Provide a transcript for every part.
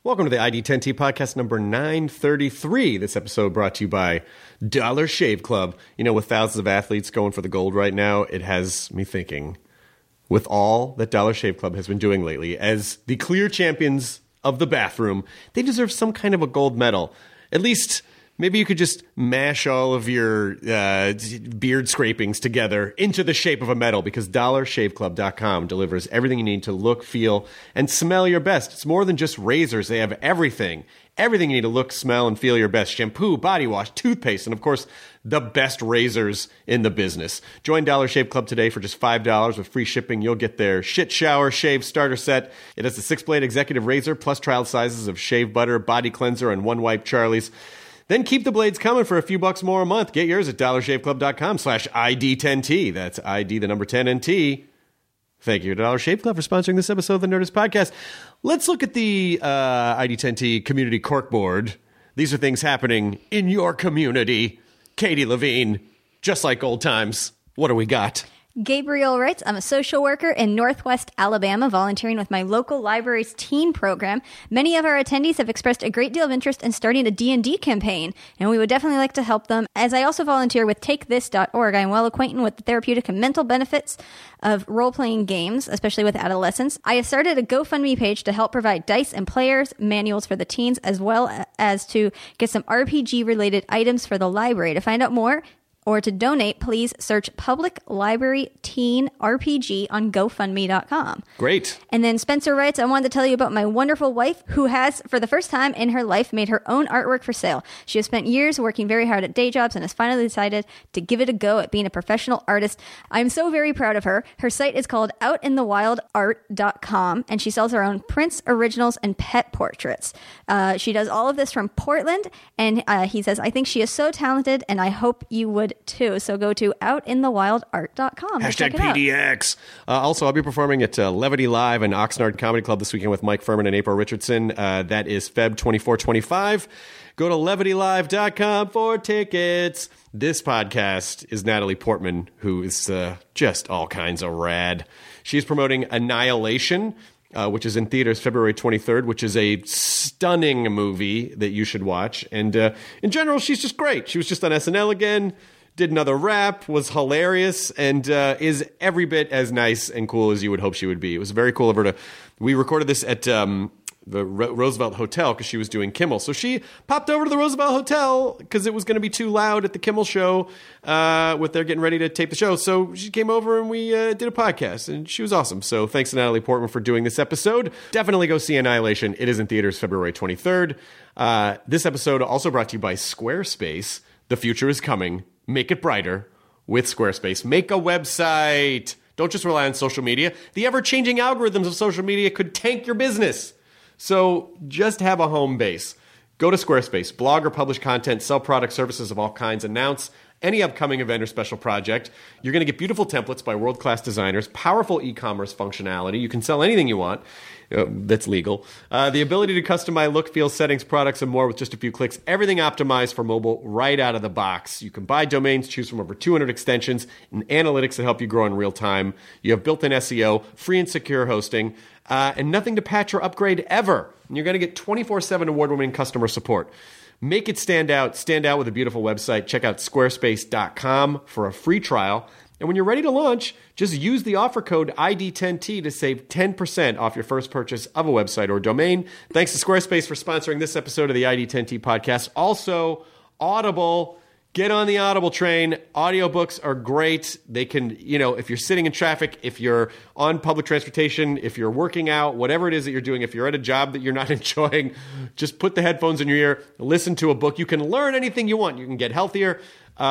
Welcome to the ID10T podcast number 933. This episode brought to you by Dollar Shave Club. You know, with thousands of athletes going for the gold right now, it has me thinking, with all that Dollar Shave Club has been doing lately, as the clear champions of the bathroom, they deserve some kind of a gold medal. At least, maybe you could just mash all of your beard scrapings together into the shape of a medal, because DollarShaveClub.com delivers everything you need to look, feel, and smell your best. It's more than just razors. They have everything. Everything you need to look, smell, and feel your best. Shampoo, body wash, toothpaste, and of course, the best razors in the business. Join Dollar Shave Club today for just $5 with free shipping. You'll get their shit shower shave starter set. It has a 6-blade executive razor plus trial sizes of shave butter, body cleanser, and one wipe Charlie's. Then keep the blades coming for a few bucks more a month. Get yours at DollarShaveClub.com/ID10T. That's ID, the number 10 and T. Thank you to Dollar Shave Club for sponsoring this episode of the Nerdist Podcast. Let's look at the ID10T community corkboard. These are things happening in your community. Katie Levine, just like old times. What do we got? Gabriel writes, I'm a social worker in Northwest Alabama, volunteering with my local library's teen program. Many of our attendees have expressed a great deal of interest in starting a D&D campaign, and we would definitely like to help them. As I also volunteer with TakeThis.org, I am well acquainted with the therapeutic and mental benefits of role-playing games, especially with adolescents. I have started a GoFundMe page to help provide dice and players manuals for the teens, as well as to get some RPG-related items for the library. To find out more, or to donate, please search Public Library Teen RPG on GoFundMe.com. Great. And then Spencer writes, I wanted to tell you about my wonderful wife who has, for the first time in her life, made her own artwork for sale. She has spent years working very hard at day jobs and has finally decided to give it a go at being a professional artist. I'm so very proud of her. Her site is called OutInTheWildArt.com, and she sells her own prints, originals, and pet portraits. She does all of this from Portland, and he says, I think she is so talented, and I hope you would too. So go to OutInTheWildArt.com. Hashtag PDX. Also, I'll be performing at Levity Live and Oxnard Comedy Club this weekend with Mike Furman and April Richardson. That is Feb 24-25. Go to LevityLive.com for tickets. This podcast is Natalie Portman, who is just all kinds of rad. She's promoting Annihilation, which is in theaters February 23rd, which is a stunning movie that you should watch. And in general, she's just great. She was just on SNL again, did another rap, was hilarious, and is every bit as nice and cool as you would hope she would be. It was very cool of her to... We recorded this at the Roosevelt Hotel because she was doing Kimmel. So she popped over to the Roosevelt Hotel because it was going to be too loud at the Kimmel show with they're getting ready to tape the show. So she came over and we did a podcast, and she was awesome. So thanks to Natalie Portman for doing this episode. Definitely go see Annihilation. It is in theaters February 23rd. This episode also brought to you by Squarespace. The future is coming. Make it brighter with Squarespace. Make a website. Don't just rely on social media. The ever-changing algorithms of social media could tank your business. So just have a home base. Go to Squarespace. Blog or publish content. Sell product services of all kinds. Announce any upcoming event or special project. You're going to get beautiful templates by world-class designers. Powerful e-commerce functionality. You can sell anything you want. That's legal. The ability to customize look, feel, settings, products, and more with just a few clicks. Everything optimized for mobile right out of the box. You can buy domains, choose from over 200 extensions, and analytics that help you grow in real time. You have built-in SEO, free and secure hosting, and nothing to patch or upgrade ever. And you're going to get 24/7 award-winning customer support. Make it stand out with a beautiful website. Check out squarespace.com for a free trial. And when you're ready to launch, just use the offer code ID10T to save 10% off your first purchase of a website or domain. Thanks to Squarespace for sponsoring this episode of the ID10T podcast. Also, Audible. Get on the Audible train. Audiobooks are great. They can, if you're sitting in traffic, if you're on public transportation, if you're working out, whatever it is that you're doing, if you're at a job that you're not enjoying, just put the headphones in your ear, listen to a book. You can learn anything you want. You can get healthier.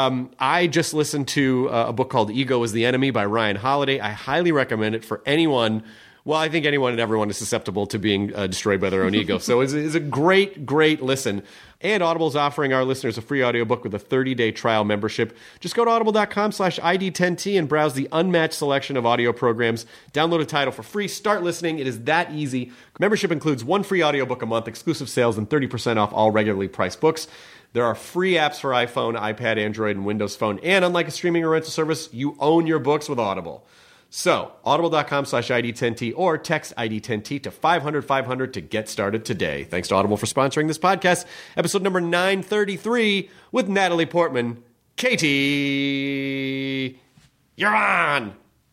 I just listened to a book called Ego is the Enemy by Ryan Holiday. I highly recommend it for anyone. Well, I think anyone and everyone is susceptible to being destroyed by their own ego. So it's a great, great listen. And Audible is offering our listeners a free audiobook with a 30-day trial membership. Just go to audible.com/ID10T and browse the unmatched selection of audio programs. Download a title for free. Start listening. It is that easy. Membership includes one free audiobook a month, exclusive sales, and 30% off all regularly priced books. There are free apps for iPhone, iPad, Android, and Windows Phone. And unlike a streaming or rental service, you own your books with Audible. So, audible.com/ID10T or text ID10T to 500-500 to get started today. Thanks to Audible for sponsoring this podcast, episode number 933 with Natalie Portman. Katie, you're on!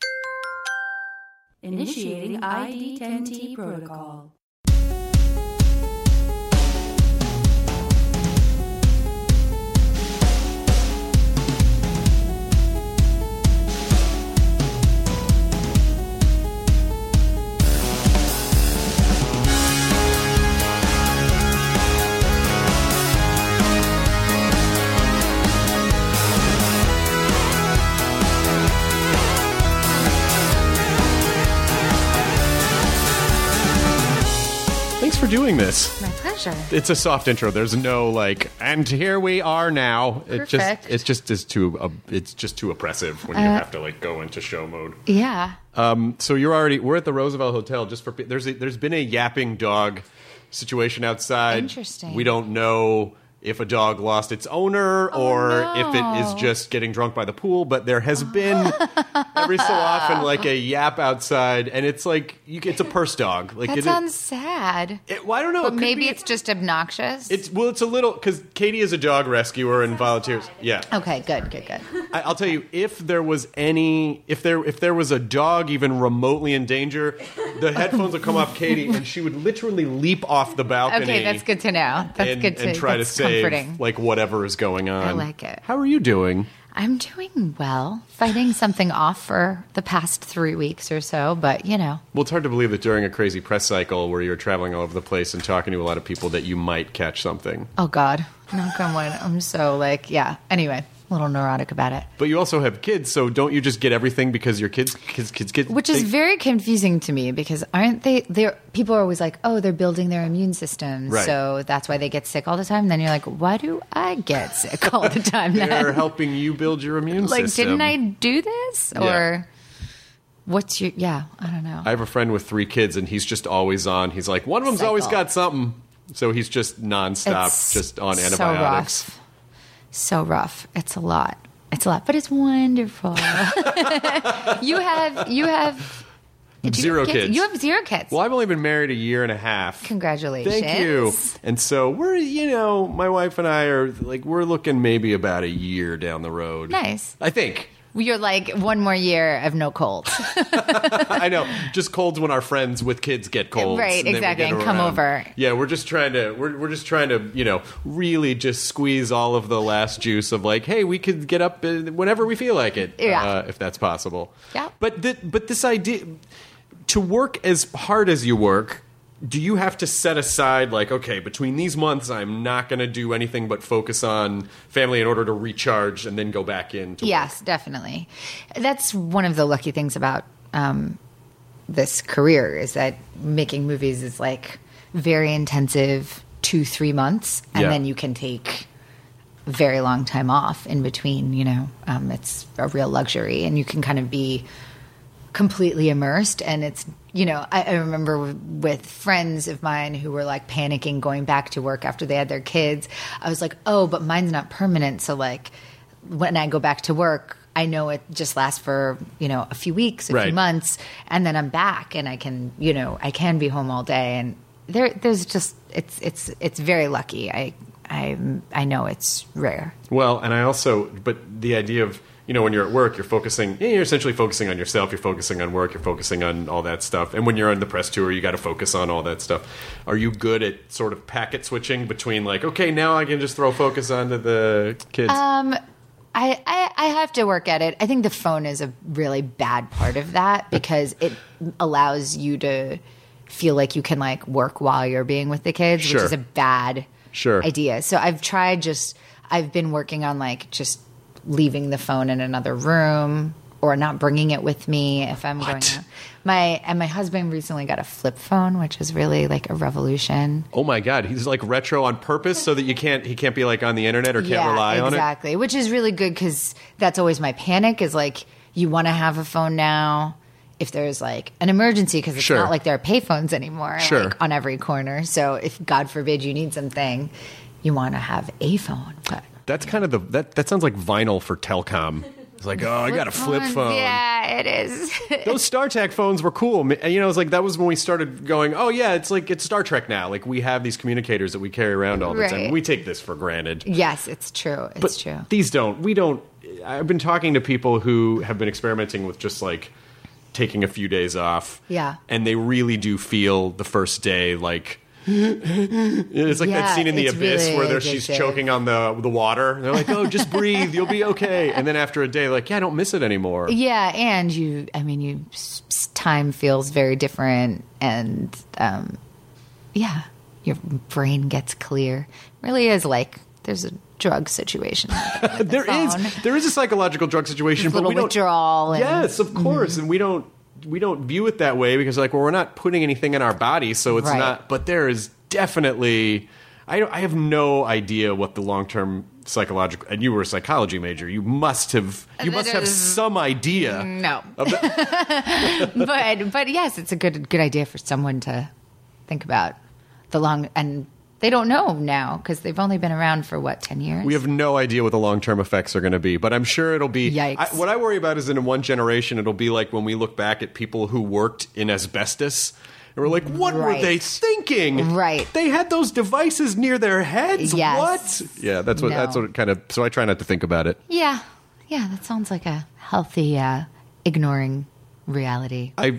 Initiating ID10T protocol. Thanks for doing this. My pleasure. It's a soft intro. There's no like, and here we are now. Perfect. It's just too oppressive when you have to like go into show mode. Yeah. So we're at the Roosevelt Hotel. There's been a yapping dog situation outside. Interesting. We don't know if a dog lost its owner or no. if it is just getting drunk by the pool, but there has been every so often like a yap outside, and it's like it's a purse dog. Like That sounds sad. well, I don't know. But It could maybe be- it's just obnoxious. it's a little because Katie is a dog rescuer and volunteers. Yeah. Okay, good. I'll tell you, if there was a dog even remotely in danger, the headphones would come off Katie and she would literally leap off the balcony. Okay, that's good to know. That's good to and try to that's save comforting. like whatever is going on. I like it. How are you doing? I'm doing well. Fighting something off for the past 3 weeks or so, but you know. Well, it's hard to believe that during a crazy press cycle where you're traveling all over the place and talking to a lot of people that you might catch something. Oh God, knock on wood. I'm so yeah. Anyway, a little neurotic about it. But you also have kids, so don't you just get everything because your kids? Which is very confusing to me because aren't they? People are always like, oh, they're building their immune systems, Right. so that's why they get sick all the time. And then you're like, why do I get sick all the time? They're Then? helping you build your immune Like, system. didn't I do this? Yeah. Or what's your? Yeah, I don't know. I have a friend with 3 kids, and he's just always on. He's like, one of them's always Cycle. got something. So he's just nonstop, It's just on so antibiotics. rough. So rough. It's a lot, but it's wonderful. you have did you 0 have kids. You have 0 kids. Well, I've only been married a year and a half. Congratulations. Thank you. And so we're, my wife and I are like, we're looking maybe about a year down the road. Nice. I think. You're like 1 more year of no colds. I know. Just colds when our friends with kids get colds. Right, and then we exactly, get and come around. over. Yeah, we're just trying to, really just squeeze all of the last juice of like, hey, we could get up whenever we feel like it, Yeah. if that's possible. Yeah. But this idea, to work as hard as you work, do you have to set aside like, okay, between these months, I'm not going to do anything but focus on family in order to recharge and then go back into work? Yes, definitely. That's one of the lucky things about this career is that making movies is like very intensive 2-3 months, and Yeah. then you can take a very long time off in between. It's a real luxury, and you can kind of be completely immersed. And it's, I remember with friends of mine who were like panicking going back to work after they had their kids. I was like, oh, but mine's not permanent. So like when I go back to work, I know it just lasts for, a few weeks, a Right. few months, and then I'm back and I can, I can be home all day. And there's just, it's very lucky. I know it's rare. Well, and I also, but the idea of, when you're at work, you're essentially focusing on yourself, you're focusing on work, you're focusing on all that stuff. And when you're on the press tour, you got to focus on all that stuff. Are you good at sort of packet switching between like, okay, now I can just throw focus onto the kids? I have to work at it. I think the phone is a really bad part of that because it allows you to feel like you can like work while you're being with the kids, Sure. which is a bad Sure. idea. So I've been working on like just leaving the phone in another room or not bringing it with me if I'm going out. My husband recently got a flip phone, which is really like a revolution. Oh my God, he's like retro on purpose so that he can't be like on the internet or can't rely on it. Exactly, which is really good because that's always my panic is like you want to have a phone now if there's like an emergency because it's Sure. not like there are payphones anymore Sure. like, on every corner. So if God forbid you need something, you want to have a phone. But That's kind of that sounds like vinyl for telecom. It's like, oh, I got a flip phone. Yeah, Yeah, it is. Those StarTAC phones were cool. And, you know, it's like that was when we started going, oh, yeah, it's like it's Star Trek now. Like we have these communicators that we carry around all the time. Right. We take this for granted. Yes, it's true. It's true. These we don't. I've been talking to people who have been experimenting with just like taking a few days off. Yeah. And they really do feel the first day like it's like that scene in The Abyss really where she's choking on the water. They're like, oh, just breathe, you'll be okay. And then after a day, like, yeah, I don't miss it anymore. Yeah, and time feels very different, and yeah, your brain gets clear. It really is like there's a drug situation. There is a psychological drug situation, but we don't withdrawal. Yes, of course, and we don't view it that way because, like, well, we're not putting anything in our body, so it's not. But there is definitely, I have no idea what the long-term psychological. And you were a psychology major. You must have some idea. No, of but yes, it's a good idea for someone to think about the long and. They don't know now because they've only been around for, 10 years? We have no idea what the long-term effects are going to be, but I'm sure it'll be... Yikes. What I worry about is in one generation, it'll be like when we look back at people who worked in asbestos, and we're like, what were they thinking? Right. They had those devices near their heads? Yes. What? Yeah, that's what it kind of... So I try not to think about it. Yeah. Yeah, that sounds like a healthy ignoring reality. I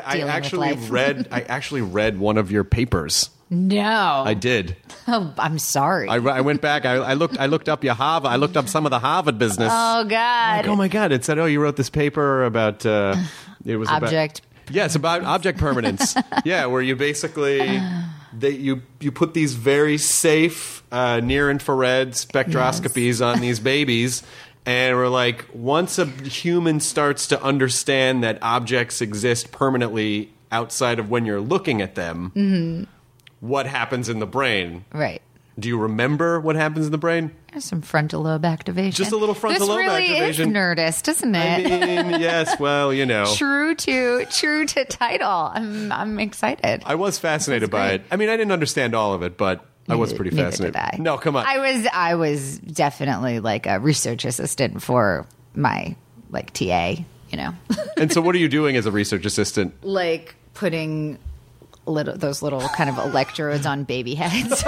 actually read one of your papers. No, I did. Oh, I'm sorry. I went back. I looked up your Harvard. I looked up some of the Harvard business. Oh God! Like, oh my God! It said, "Oh, you wrote this paper about it was object." Yes, about object permanence. Yeah, where you basically you put these very safe near infrared spectroscopies on these babies. And we're like, once a human starts to understand that objects exist permanently outside of when you're looking at them, what happens in the brain? Right. Do you remember what happens in the brain? There's some frontal lobe activation. Just a little frontal lobe activation. This really is Nerdist, isn't it? I mean, yes. Well, you know, true to title. I'm excited. I was fascinated by it. I mean, I didn't understand all of it, but I was pretty fascinated. Neither did I. No, come on. I was definitely like a research assistant for my TA. You know. And so, what are you doing as a research assistant? Like putting those little kind of electrodes on baby heads,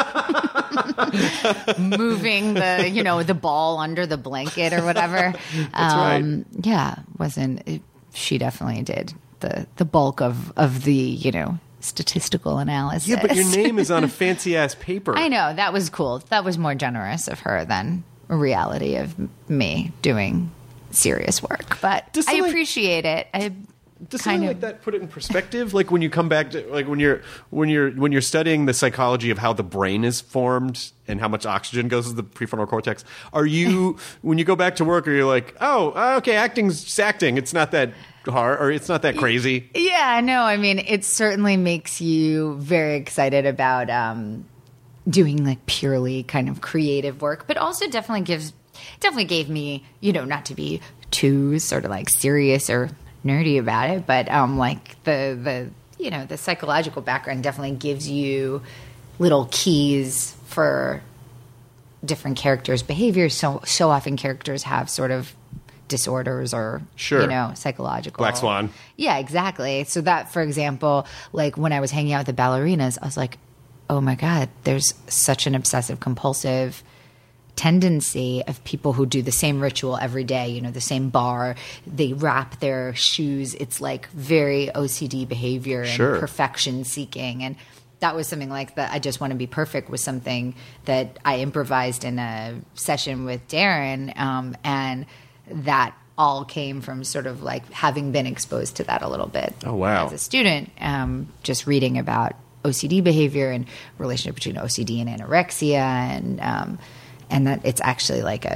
moving the ball under the blanket or whatever. That's right. Yeah, she definitely did the bulk of the statistical analysis. Yeah, but your name is on a fancy ass paper. I know, that was cool. That was more generous of her than a reality of me doing serious work. But I appreciate it. Does something like that put it in perspective? Like when you come back to when you're studying the psychology of how the brain is formed and how much oxygen goes to the prefrontal cortex, are you when you go back to work, are you like, oh, okay, acting's acting, it's not that hard or it's not that crazy? Yeah, no, I mean, it certainly makes you very excited about doing like purely kind of creative work, but also definitely gave me, not to be too sort of like serious or nerdy about it, but like the psychological background definitely gives you little keys for different characters' behaviors. So often characters have sort of disorders or psychological. Black Swan. Yeah, exactly. So that, for example, like when I was hanging out with the ballerinas, I was like, oh my God, there's such an obsessive compulsive tendency of people who do the same ritual every day, the same bar, they wrap their shoes. It's like very OCD behavior and perfection seeking. And that was something like that. I Just Want to Be Perfect was something that I improvised in a session with Darren. And that all came from sort of like having been exposed to that a little bit. Oh, wow. As a student, just reading about OCD behavior and relationship between OCD and anorexia and that it's actually like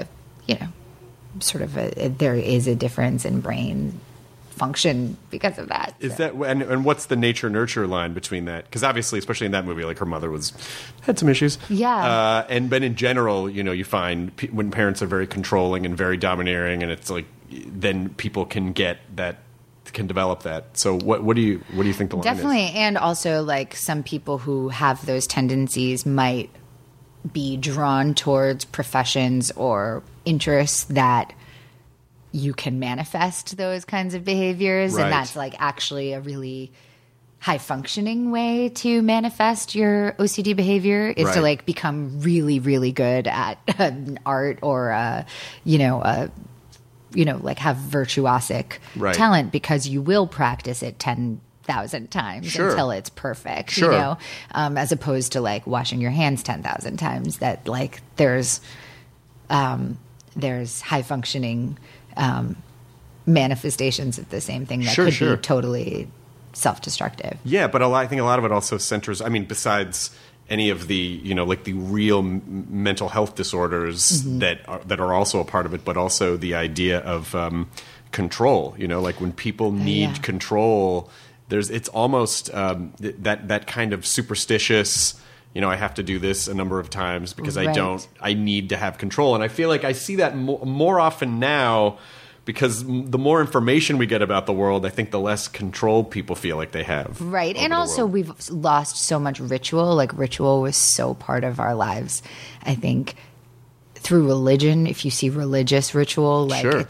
there is a difference in brain function because of that. Is that and what's the nature nurture line between that? Because obviously, especially in that movie, like her mother had some issues. Yeah. But in general, you find when parents are very controlling and very domineering, and it's like then people can develop that. So what do you think the line is? Definitely, and also like some people who have those tendencies might be drawn towards professions or interests that you can manifest those kinds of behaviors. Right. And that's like actually a really high functioning way to manifest your OCD behavior is Right. to like become really, really good at art or, like have virtuosic Right. talent, because you will practice it 10,000 times Sure. until it's perfect, Sure. as opposed to like washing your hands 10,000 times. That like there's high functioning manifestations of the same thing that could Sure. be totally self-destructive. Yeah, but I think a lot of it also centers. I mean, besides any of the like the real mental health disorders that are also a part of it, but also the idea of control. Like when people need Yeah. control, it's almost that kind of superstitious. I have to do this a number of times because Right. I need to have control, and I feel like I see that more often now. Because the more information we get about the world, I think the less control people feel like they have. Right. over And the also, world. we've lost so much ritual. Like, ritual was so part of our lives. I think through religion, if you see religious ritual, like, Sure.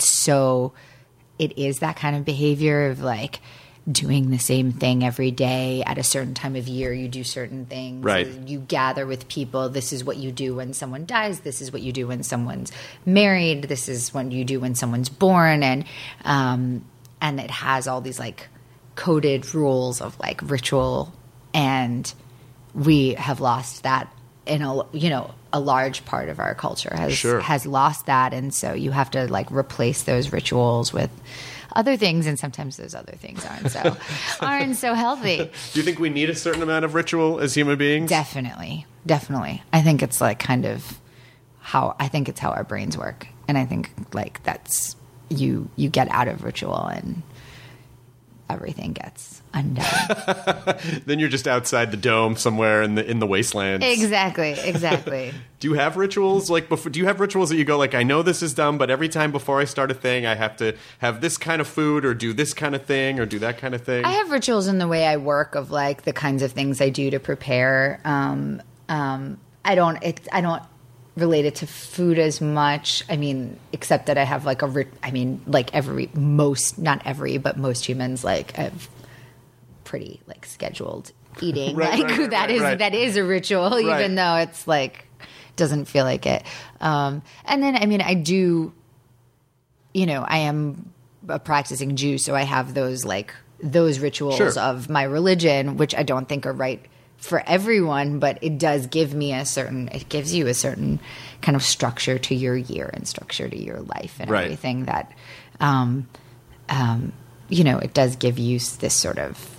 it is that kind of behavior of like doing the same thing every day at a certain time of year. You do certain things. Right. You gather with people. This is what you do when someone dies. This is what you do when someone's married. This is what you do when someone's born. And it has all these like coded rules of like ritual, and we have lost that in a large part of our culture has lost that. And so you have to like replace those rituals with other things, and sometimes those other things aren't so healthy. Do you think we need a certain amount of ritual as human beings? Definitely. I think it's like kind of how our brains work, and I think like that's you get out of ritual and everything gets undone. Then you're just outside the dome somewhere in the wastelands. Exactly. Do you have rituals do you have rituals that you go like, I know this is dumb, but every time before I start a thing, I have to have this kind of food or do this kind of thing or do that kind of thing? I have rituals in the way I work of like the kinds of things I do to prepare. I don't relate it to food as much. I mean, except that I have like not every, but most humans like have pretty like scheduled eating. Right. That is a ritual, Right. even though it's like doesn't feel like it. And then I mean, I do. I am a practicing Jew, so I have those rituals Sure. of my religion, which I don't think are right for everyone, but it does give me it gives you a certain kind of structure to your year and structure to your life and Right. everything that, it does give you this sort of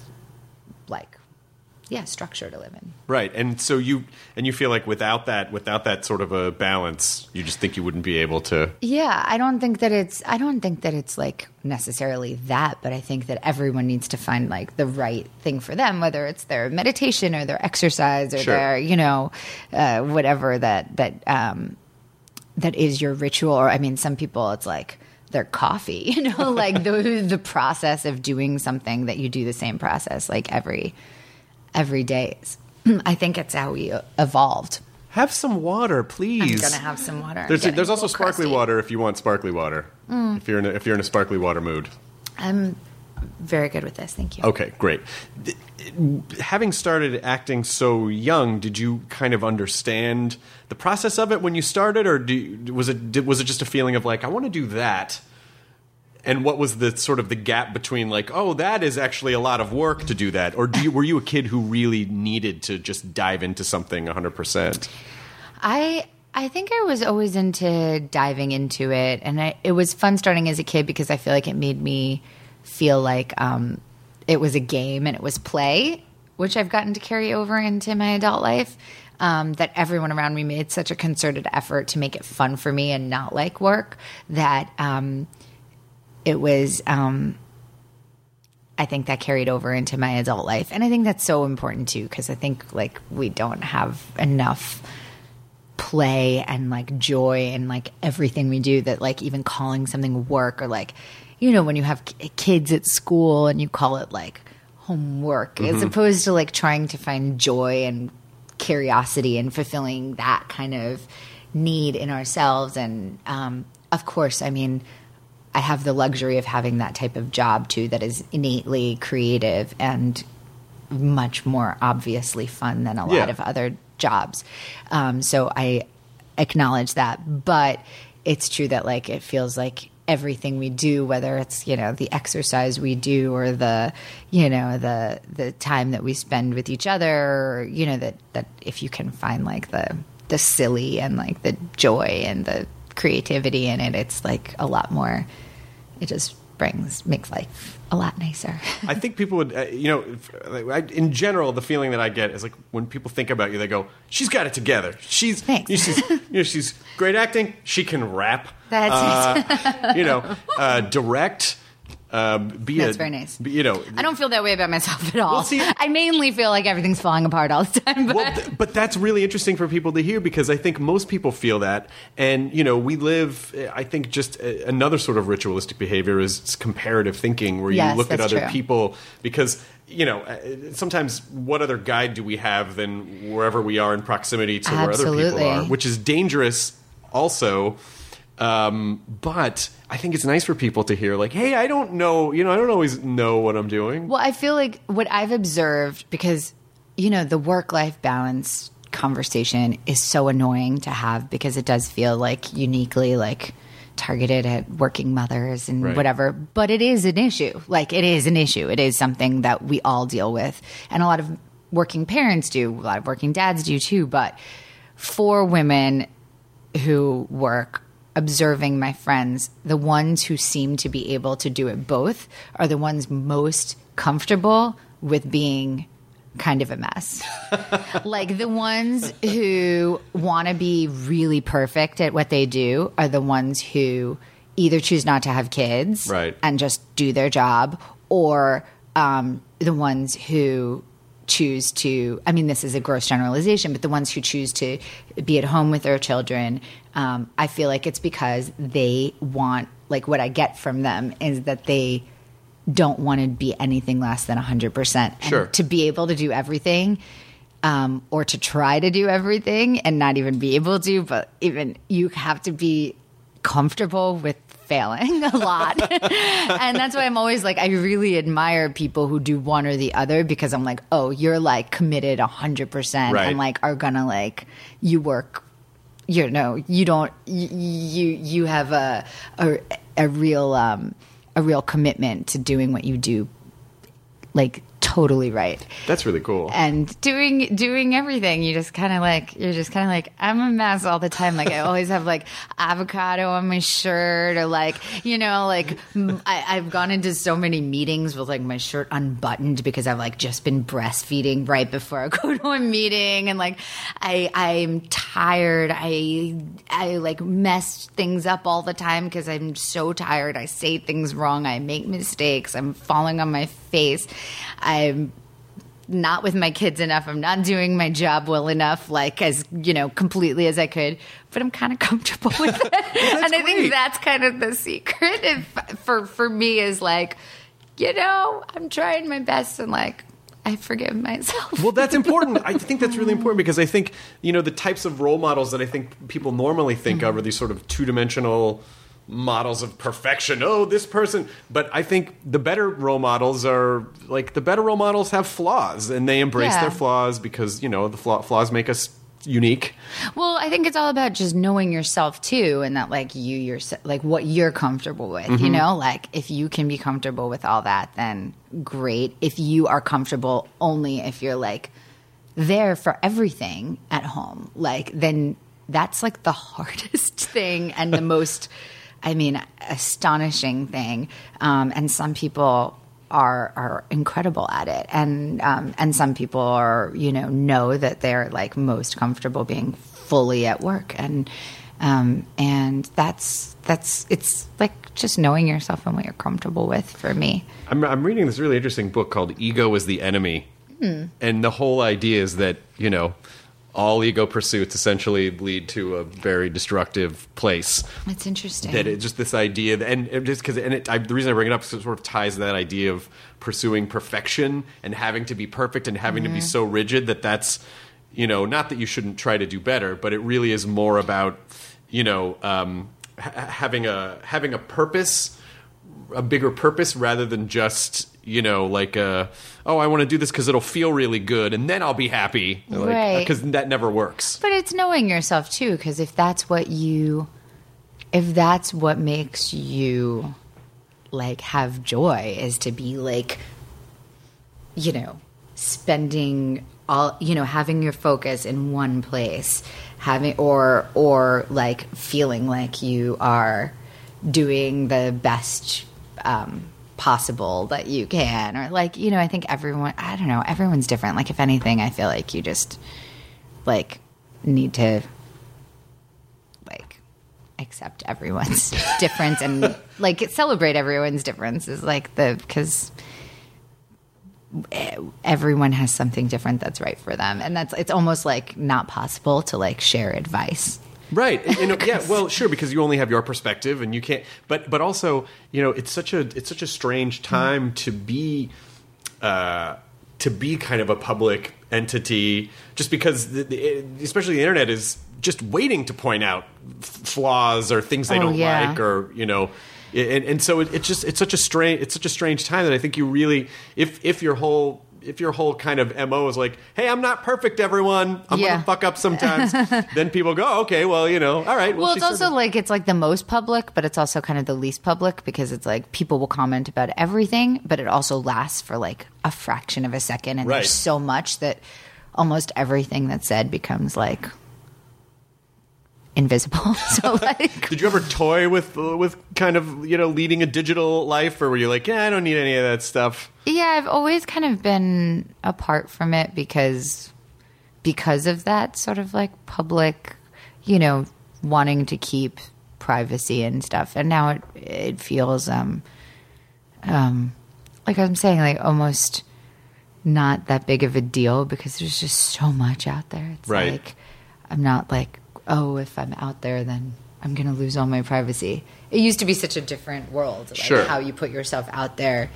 structure to live in. Right. And so you feel like without that sort of a balance, you just think you wouldn't be able to. Yeah, I don't think that it's like necessarily that, but I think that everyone needs to find like the right thing for them, whether it's their meditation or their exercise or Sure. their, whatever that is your ritual. Or I mean, some people it's like their coffee, like the process of doing something that you do the same process like every day. I think it's how we evolved. Have some water, please. I'm gonna have some water. There's also sparkly water if you want sparkly water. If you're in a sparkly water mood. I'm very good with this. Thank you. Okay, great. Having started acting so young, did you kind of understand the process of it when you started, or was it just a feeling of like, I want to do that? And what was the sort of the gap between like, oh, that is actually a lot of work to do that, or were you a kid who really needed to just dive into something 100%? I think I was always into diving into it, and it was fun starting as a kid because I feel like it made me feel like it was a game and it was play, which I've gotten to carry over into my adult life. That everyone around me made such a concerted effort to make it fun for me and not like work that it was. I think that carried over into my adult life, and I think that's so important too because I think like we don't have enough play and like joy and like everything we do that like even calling something work or like when you have kids at school and you call it like homework as opposed to like trying to find joy and curiosity and fulfilling that kind of need in ourselves. And of course, I mean, I have the luxury of having that type of job too, that is innately creative and much more obviously fun than a lot of other jobs. So I acknowledge that, but it's true that like it feels like everything we do, whether it's, you know, the exercise we do or the, you know, the time that we spend with each other, or, you know, that if you can find like the silly and like the joy and the creativity in it, it's like a lot more, it just makes life a lot nicer. I think people would, in general, the feeling that I get is like when people think about you, they go, "She's got it together. She's she's great acting. She can rap. That's direct. That's very nice. I don't feel that way about myself at all. Well, see, I mainly feel like everything's falling apart all the time. But that's really interesting for people to hear, because I think most people feel that. And, we live, I think just another sort of ritualistic behavior is comparative thinking, where you look at other people, because, sometimes what other guide do we have than wherever we are in proximity to where other people are, which is dangerous also. But I think it's nice for people to hear, like, hey, I don't know, I don't always know what I'm doing. Well, I feel like what I've observed, because, the work-life balance conversation is so annoying to have, because it does feel like uniquely like targeted at working mothers and whatever, but it is an issue. Like, it is an issue. It is something that we all deal with. And a lot of working parents do, a lot of working dads do too. But for women who work, observing my friends, the ones who seem to be able to do it both are the ones most comfortable with being kind of a mess. Like, the ones who want to be really perfect at what they do are the ones who either choose not to have kids and just do their job, or the ones who choose to, I mean, this is a gross generalization, but the ones who choose to be at home with their children, I feel like it's because they want, like, what I get from them is that they don't want to be anything less than 100%. Sure. And to be able to do everything, or to try to do everything and not even be able to, but even you have to be comfortable with failing a lot. And that's why I'm always like, I really admire people who do one or the other, because I'm like, oh, you're like committed 100% and like are gonna like, you work, you don't, you have a real commitment to doing what you do, like totally right. That's really cool. And doing everything, you're just kind of like, I'm a mess all the time. Like, I always have like avocado on my shirt, or like, I've gone into so many meetings with like my shirt unbuttoned because I've like just been breastfeeding right before I go to a meeting, and like I'm tired. I like mess things up all the time because I'm so tired. I say things wrong. I make mistakes. I'm falling on my face. I'm not with my kids enough. I'm not doing my job well enough, like, as, completely as I could, but I'm kind of comfortable with it. And I think that's kind of the secret for me, is like, I'm trying my best, and like, I forgive myself. Well, that's important. I think that's really important, because I think, the types of role models that I think people normally think of are these sort of two-dimensional models of perfection. Oh, this person. But I think the better role models have flaws, and they embrace their flaws, because, the flaws make us unique. Well, I think it's all about just knowing yourself too, and that like yourself, like what you're comfortable with, like if you can be comfortable with all that, then great. If you are comfortable only if you're like there for everything at home, like, then that's like the hardest thing and the most astonishing thing. And some people are incredible at it. And some people are, know that they're like most comfortable being fully at work. And that's it's like just knowing yourself and what you're comfortable with for me. I'm reading this really interesting book called Ego is the Enemy. And the whole idea is that, all ego pursuits essentially lead to a very destructive place. It's interesting. That it's just this idea, the reason I bring it up is it sort of ties to that idea of pursuing perfection and having to be perfect and having to be so rigid that's, not that you shouldn't try to do better, but it really is more about, having a purpose a bigger purpose rather than just, like, I want to do this because it'll feel really good and then I'll be happy. Right. Because that never works. But it's knowing yourself too, because if that's what makes you like have joy, is to be like, spending all, having your focus in one place, having or like feeling like you are doing the best possible that you can, or like, I think everyone's different. Like, if anything, I feel like you just like need to like accept everyone's difference and like celebrate everyone's differences, like because everyone has something different that's right for them, and it's almost like not possible to like share advice. Right. Yeah, well, sure, because you only have your perspective and you can't, but also, it's such a strange time to be kind of a public entity, just because especially the internet is just waiting to point out flaws or things they don't like, or, and so it's such a strange time that I think you really, if your whole kind of MO is like, hey, I'm not perfect, everyone, I'm gonna fuck up sometimes, then people go, okay, well, all right. Well, it's also like, it's like the most public, but it's also kind of the least public, because it's like people will comment about everything, but it also lasts for like a fraction of a second, and there's so much that almost everything that's said becomes like invisible. So like, did you ever toy with kind of leading a digital life, or were you like, yeah, I don't need any of that stuff? Yeah, I've always kind of been apart from it because of that sort of like public, wanting to keep privacy and stuff. And now it feels like I'm saying, like almost not that big of a deal, because there's just so much out there. It's like, I'm not like, oh, if I'm out there, then I'm going to lose all my privacy. It used to be such a different world. Like sure. How you put yourself out there,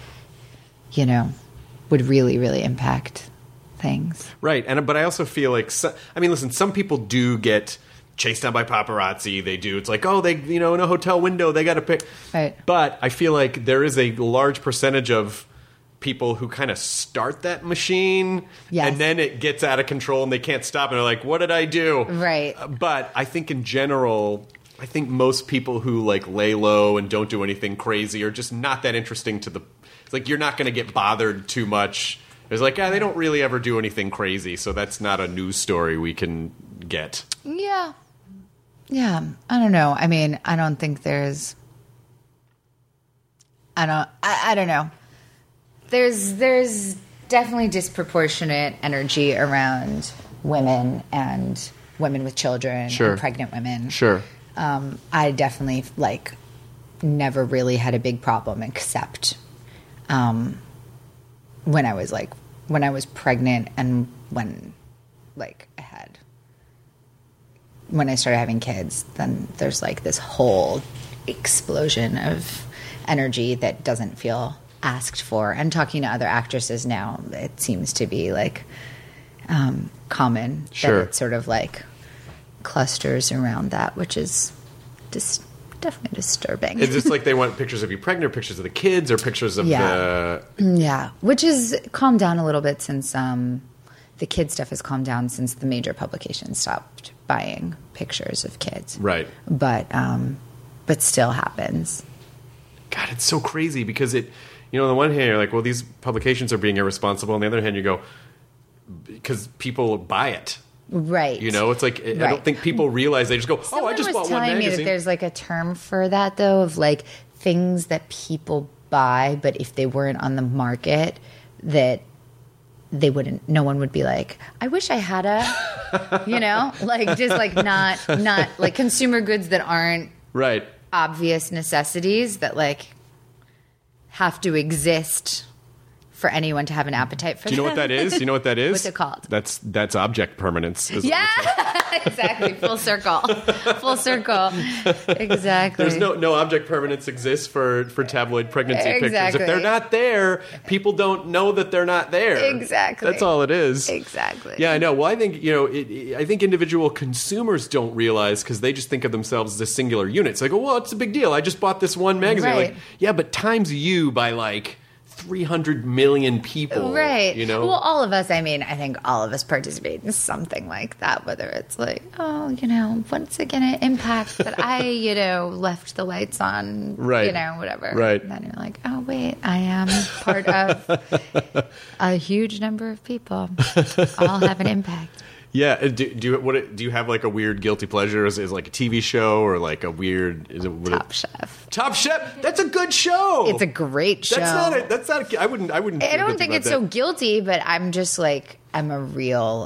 would really, really impact things. Right. But I also feel like, listen, some people do get chased down by paparazzi. They do. It's like, oh, they, in a hotel window, they got to pick. Right. But I feel like there is a large percentage of people who kind of start that machine, and then it gets out of control and they can't stop, and they're like, what did I do? Right. But I think in general, most people who like lay low and don't do anything crazy are just not that interesting to it's like, you're not going to get bothered too much. It's like, they don't really ever do anything crazy, so that's not a news story we can get. Yeah. I don't know. I mean, I don't think there's, I don't know. There's definitely disproportionate energy around women and women with children, and pregnant women. Sure. I definitely like never really had a big problem, except when I was pregnant, and when I started having kids, then there's like this whole explosion of energy that doesn't feel asked for. And talking to other actresses now, it seems to be like common that it sort of like clusters around that, which is just definitely disturbing. Is this like they want pictures of you pregnant, or pictures of the kids, or pictures of the... which is calmed down a little bit since the kid stuff has calmed down since the major publications stopped buying pictures of kids. Right. But still happens. God, it's so crazy, because it... on the one hand, you're like, well, these publications are being irresponsible. On the other hand, you go, because people buy it. Right. It's like, I don't think people realize. They just go, I just bought one magazine. Someone was telling me that there's like a term for that, though, of like things that people buy, but if they weren't on the market, that they wouldn't, no one would be like, I wish I had like just like not like consumer goods that aren't obvious necessities that like have to exist for anyone to have an appetite for. Do you know what that is? You know what that is? What's it called? That's object permanence. Yeah, exactly. Full circle. Full circle. Exactly. There's no object permanence exists for tabloid pregnancy pictures. Exactly. If they're not there, people don't know that they're not there. Exactly. That's all it is. Exactly. Yeah, I know. Well, I think I think individual consumers don't realize because they just think of themselves as a singular unit. It's like, oh, well, it's a big deal. I just bought this one magazine. Right. Like, yeah, but times you by like 300 million people. Right. You know? Well, all of us, I think all of us participate in something like that, whether it's like, oh, what's it going to impact that I, left the lights on, Right. Whatever. Right. And then you're like, oh, wait, I am part of a huge number of people. All have an impact. Yeah. Do you have like a weird guilty pleasure? Is it like a TV show or like a weird? Top Chef. Top Chef. That's a good show. It's a great show. That's not. I wouldn't. I feel don't guilty think about it's that. so guilty, but I'm just like, I'm a real,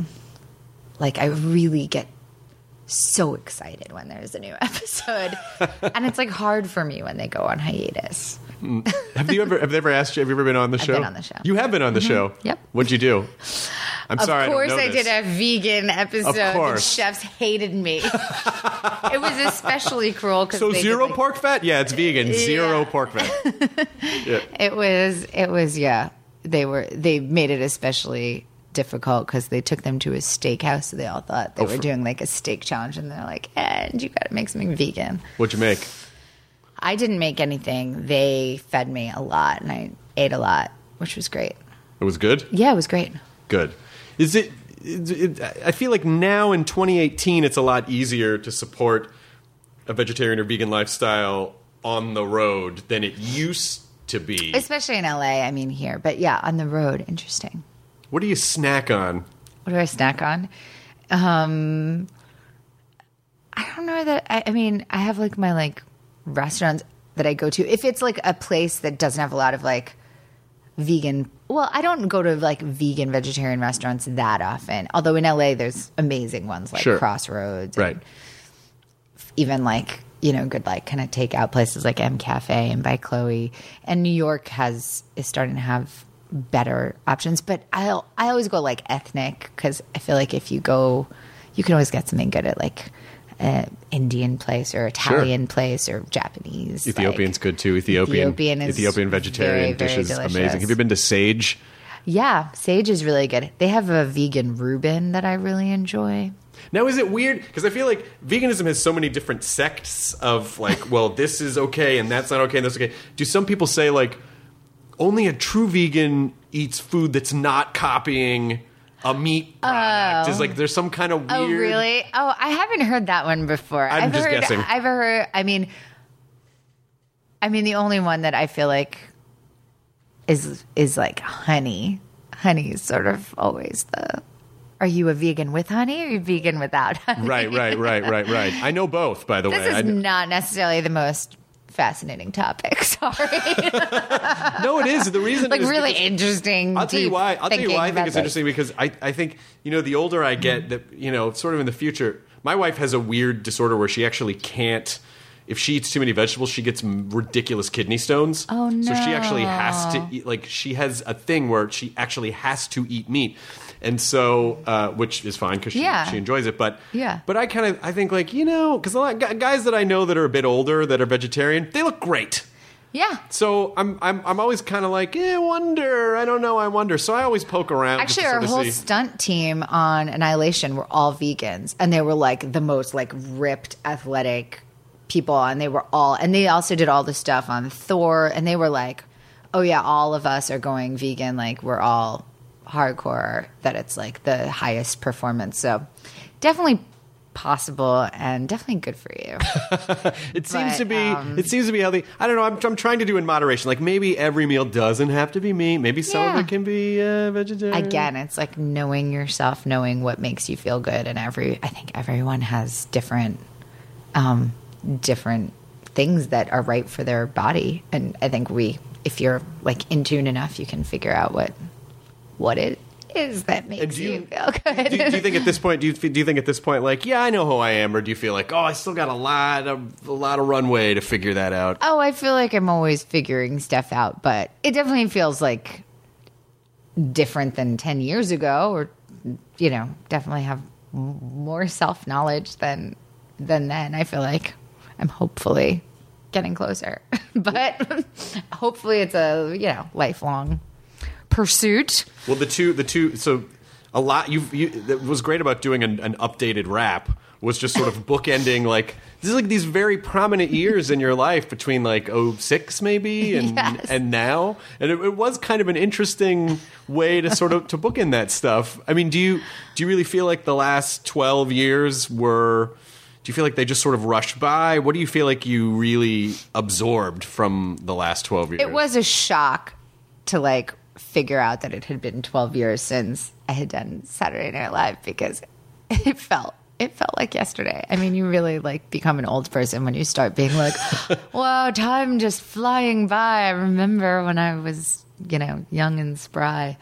I really get so excited when there's a new episode. And it's like hard for me when they go on hiatus. Have they ever asked you? Have you ever been on the show? been on the show. You have been on the show. Yep. What'd you do? I'm sorry. Of course, I, don't know I did this. a vegan episode. Of course. The chefs hated me. It was especially cruel because So zero pork fat? Yeah, it's vegan. Zero pork fat. Yeah. It was. Yeah. They made it especially difficult because they took them to a steakhouse, so they all thought they were doing like a steak challenge, and they're like, "And you got to make something vegan." What'd you make? I didn't make anything. They fed me a lot, and I ate a lot, which was great. It was good. Yeah, it was great. Good. Is it? I feel like now in 2018, it's a lot easier to support a vegetarian or vegan lifestyle on the road than it used to be. Especially in LA, here. But yeah, on the road, interesting. What do you snack on? What do I snack on? I don't know that. I have like my like restaurants that I go to. If it's like a place that doesn't have a lot of like vegan. Well, I don't go to like vegan vegetarian restaurants that often. Although in LA, there's amazing ones like Sure. Crossroads. Right. And even like, good like kind of takeout places like M Cafe and by Chloe. And New York is starting to have better options. But I always go like ethnic because I feel like if you go, you can always get something good at like Indian place or Italian place or Japanese. Ethiopian's good too. Ethiopian vegetarian very, dishes, very amazing. delicious. Have you been to Sage? Yeah, Sage is really good. They have a vegan Reuben that I really enjoy. Now, is it weird? Because I feel like veganism has so many different sects of like, well, this is okay and that's not okay and that's okay. Do some people say like only a true vegan eats food that's not copying a meat product? Is like there's some kind of weird... Oh, really? Oh, I haven't heard that one before. I'm just guessing. I've heard. The only one that I feel like is like honey. Honey is sort of always the. Are you a vegan with honey or are you vegan without honey? Right. I know both, by the way. This is not necessarily the most fascinating topic. Sorry. No, it is. The reason Like is really because- interesting. I'll tell you why. I think it's this. interesting because I think, the older I get, that, sort of in the future, my wife has a weird disorder where she actually can't, if she eats too many vegetables, she gets ridiculous kidney stones. Oh, no. So she actually has to eat, like she has a thing where she actually has to eat meat. And so, which is fine because she enjoys it. But Yeah. but I think like, because a lot of guys that I know that are a bit older that are vegetarian, they look great. Yeah. So I'm always kind of like, I wonder. So I always poke around. Actually, just to our sort whole of see. stunt team on Annihilation were all vegans, and they were like the most like ripped, athletic people, and they also did all the stuff on Thor, and they were like, oh yeah, all of us are going vegan, like we're all hardcore, that it's like the highest performance. So definitely possible and definitely good for you. It seems to be healthy. I don't know. I'm trying to do in moderation. Like maybe every meal doesn't have to be meat. Maybe some of Yeah. it can be vegetarian. Again, it's like knowing yourself, knowing what makes you feel good, and I think everyone has different things that are right for their body, and I think if you're like in tune enough, you can figure out what it is that makes you feel good. Do you think at this point? Do you think at this point, like, yeah, I know who I am, or do you feel like, oh, I still got a lot of runway to figure that out? Oh, I feel like I'm always figuring stuff out, but it definitely feels like different than 10 years ago, or, you know, definitely have more self-knowledge than then. I feel like I'm hopefully getting closer, but hopefully it's a, you know, lifelong pursuit. Well, the two. So a lot. That was great about doing an updated wrap was just sort of bookending like this is like these very prominent years in your life between like 06 maybe and Yes. and now, and it was kind of an interesting way to sort of to bookend that stuff. I mean, do you really feel like the last 12 years were? Do you feel like they just sort of rushed by? What do you feel like you really absorbed from the last 12 years? It was a shock to like figure out that it had been 12 years since I had done Saturday Night Live, because it felt like yesterday. I mean, you really like become an old person when you start being like, wow, time just flying by. I remember when I was, you know, young and spry.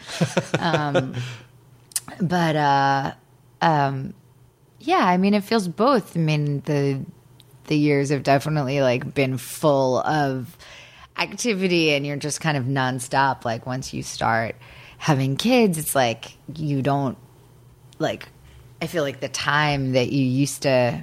Yeah, I mean, it feels both. I mean, the years have definitely like been full of activity, and you're just kind of nonstop. Like once you start having kids, it's like you don't like. I feel like the time that you used to.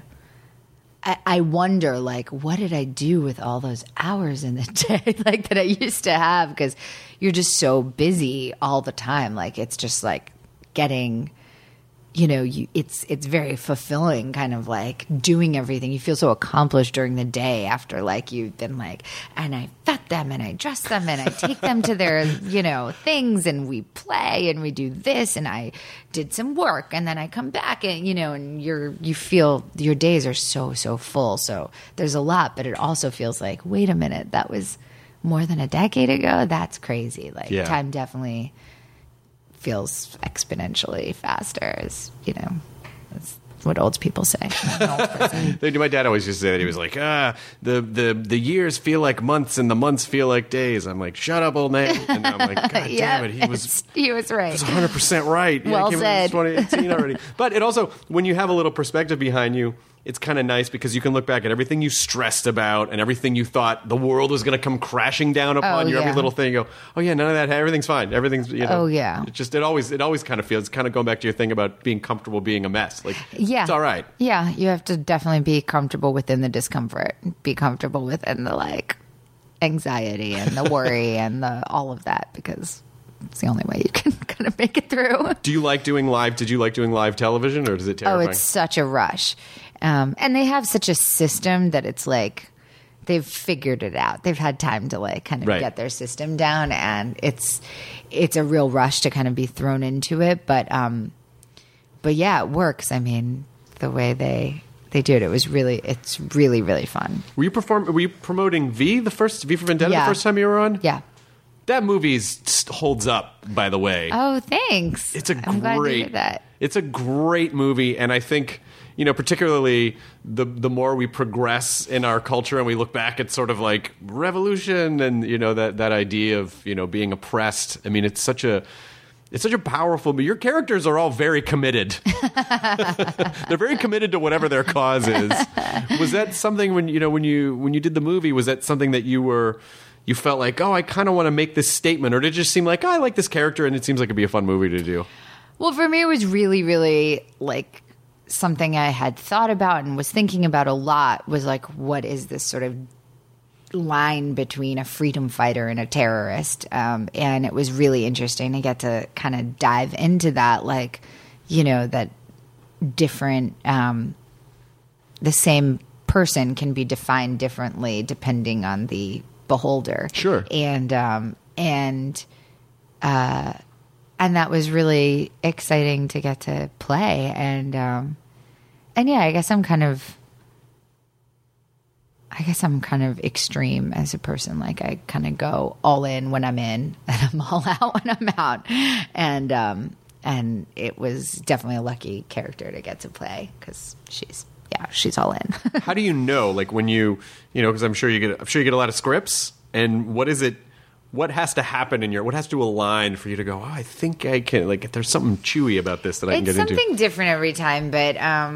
I wonder, like, what did I do with all those hours in the day, like that I used to have? Because you're just so busy all the time. Like it's just like getting. You know, it's very fulfilling, kind of like doing everything. You feel so accomplished during the day after like you've been like, and I fed them and I dress them and I take them to their, you know, things, and we play and we do this, and I did some work, and then I come back, and you know, and you feel your days are so full. So there's a lot, but it also feels like, wait a minute, that was more than a decade ago. That's crazy. Like time definitely feels exponentially faster, as you know, that's what old people say. I'm an old person. My dad always used to say that. He was like, the years feel like months and the months feel like days. I'm like, shut up, old man. And I'm like, God damn it, he was right. He was 100% right. Well said. It's 2018 already. But it also, when you have a little perspective behind you, it's kind of nice because you can look back at everything you stressed about and everything you thought the world was going to come crashing down upon you. Every little thing, you go, oh yeah, none of that. Everything's fine. Everything's, you know. Oh yeah. It always kind of feels, kind of going back to your thing about being comfortable being a mess. Like, it's all right. Yeah, you have to definitely be comfortable within the discomfort. Be comfortable within the like anxiety and the worry and all of that, because it's the only way you can kind of make it through. Do you like doing live? Did you like doing live television, or is it terrifying? Oh, it's such a rush. And they have such a system that it's like they've figured it out. They've had time to like kind of get their system down, and it's a real rush to kind of be thrown into it. But yeah, it works. I mean, the way they do it, it's really fun. Were you promoting V for Vendetta the first time you were on? Yeah. That movie holds up, by the way. Oh, thanks. I'm glad to hear that. It's a great movie, and I think, you know, particularly the more we progress in our culture and we look back at sort of like revolution and, you know, that idea of, you know, being oppressed. I mean, it's such a powerful movie. Your characters are all very committed. They're very committed to whatever their cause is. Was that something when you did the movie, was that something that you felt like, oh, I kind of want to make this statement, or did it just seem like, oh, I like this character and it seems like it'd be a fun movie to do? Well, for me, it was really, really like something I had thought about and was thinking about a lot, was like, what is this sort of line between a freedom fighter and a terrorist? And it was really interesting to get to kind of dive into that, like, you know, that different, the same person can be defined differently depending on the beholder. Sure. And that was really exciting to get to play. And yeah, I guess I'm kind of extreme as a person. Like I kind of go all in when I'm in and I'm all out when I'm out. And it was definitely a lucky character to get to play, because she's all in. How do you know, like when you know, because I'm sure you get a lot of scripts, and what has to happen what has to align for you to go, oh, I think I can, like, if there's something chewy about this that I can get into. It's something different every time, but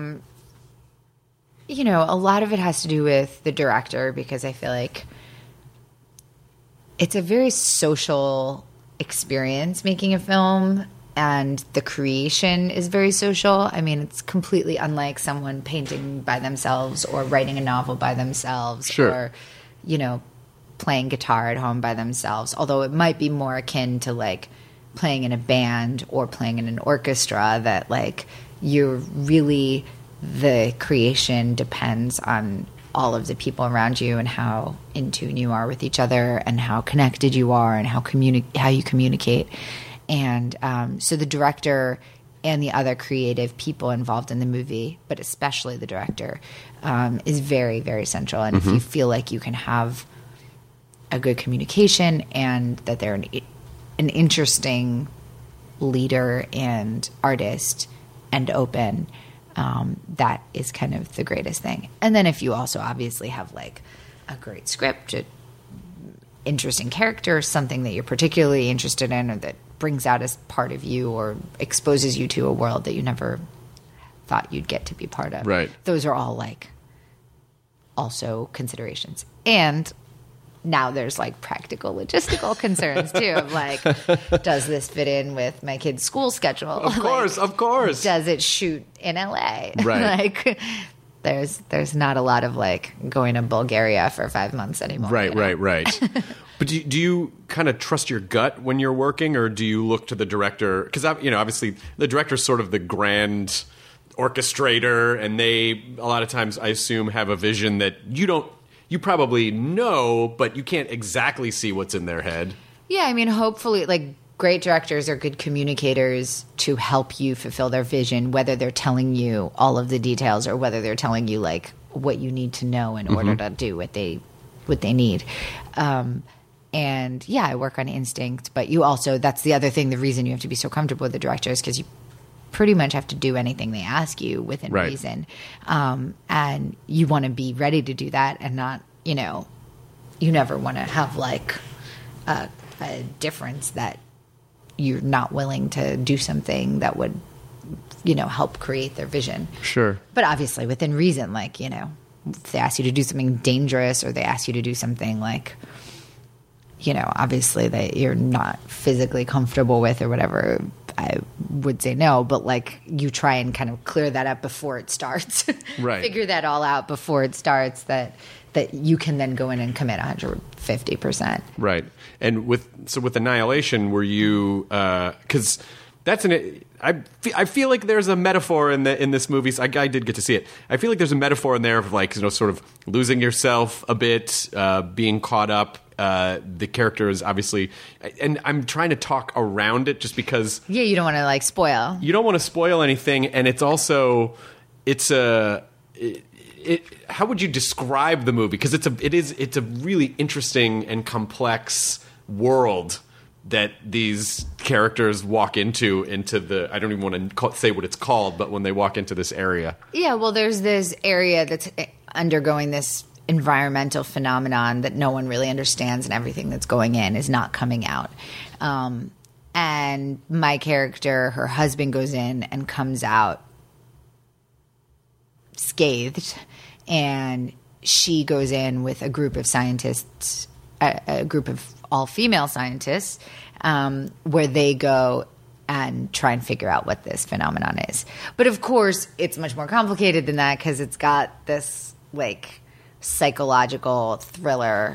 you know, a lot of it has to do with the director, because I feel like it's a very social experience making a film, and the creation is very social. I mean, it's completely unlike someone painting by themselves or writing a novel by themselves or, you know, playing guitar at home by themselves, although it might be more akin to like playing in a band or playing in an orchestra, that like you're really, the creation depends on all of the people around you and how in tune you are with each other and how connected you are and how you communicate. And so the director and the other creative people involved in the movie, but especially the director, is very, very central. And if you feel like you can have a good communication and that they're an interesting leader and artist and open, that is kind of the greatest thing. And then if you also obviously have like a great script, an interesting character, something that you're particularly interested in or that brings out as part of you or exposes you to a world that you never thought you'd get to be part of. Right. Those are all like also considerations. And now there's like practical logistical concerns too of like, does this fit in with my kid's school schedule? Of course, like, of course. Does it shoot in LA? Right. Like there's not a lot of like going to Bulgaria for 5 months anymore. Right, you know? right. But do you kind of trust your gut when you're working, or do you look to the director? Because, you know, obviously the director's sort of the grand orchestrator, and they, a lot of times, I assume, have a vision that you probably know, but you can't exactly see what's in their head. Yeah, I mean, hopefully, like, great directors are good communicators to help you fulfill their vision, whether they're telling you all of the details or whether they're telling you, like, what you need to know in order to do what they need. And yeah, I work on instinct, but you also, that's the other thing, the reason you have to be so comfortable with the director is because you pretty much have to do anything they ask you within reason. And you want to be ready to do that and not, you know, you never want to have like a difference that you're not willing to do something that would, you know, help create their vision. Sure. But obviously within reason, like, you know, if they ask you to do something dangerous or they ask you to do something like, you know, obviously that you're not physically comfortable with or whatever, I would say no, but like you try and kind of clear that up before it starts. Right. Figure that all out before it starts, that you can then go in and commit 150%. Right. And with Annihilation, were you, because that's I feel like there's a metaphor in this movie. So I did get to see it. I feel like there's a metaphor in there of like, you know, sort of losing yourself a bit, being caught up. The character is obviously, and I'm trying to talk around it just because. Yeah, you don't want to like spoil. You don't want to spoil anything, and it's also, how would you describe the movie? Because it's a really interesting and complex world that these characters walk into the, I don't even want to say what it's called, but when they walk into this area. Yeah, well, there's this area that's undergoing this environmental phenomenon that no one really understands, and everything that's going in is not coming out. And my character, her husband goes in and comes out scathed, and she goes in with a group of scientists, a group of all-female scientists, where they go and try and figure out what this phenomenon is. But of course, it's much more complicated than that because it's got this like psychological thriller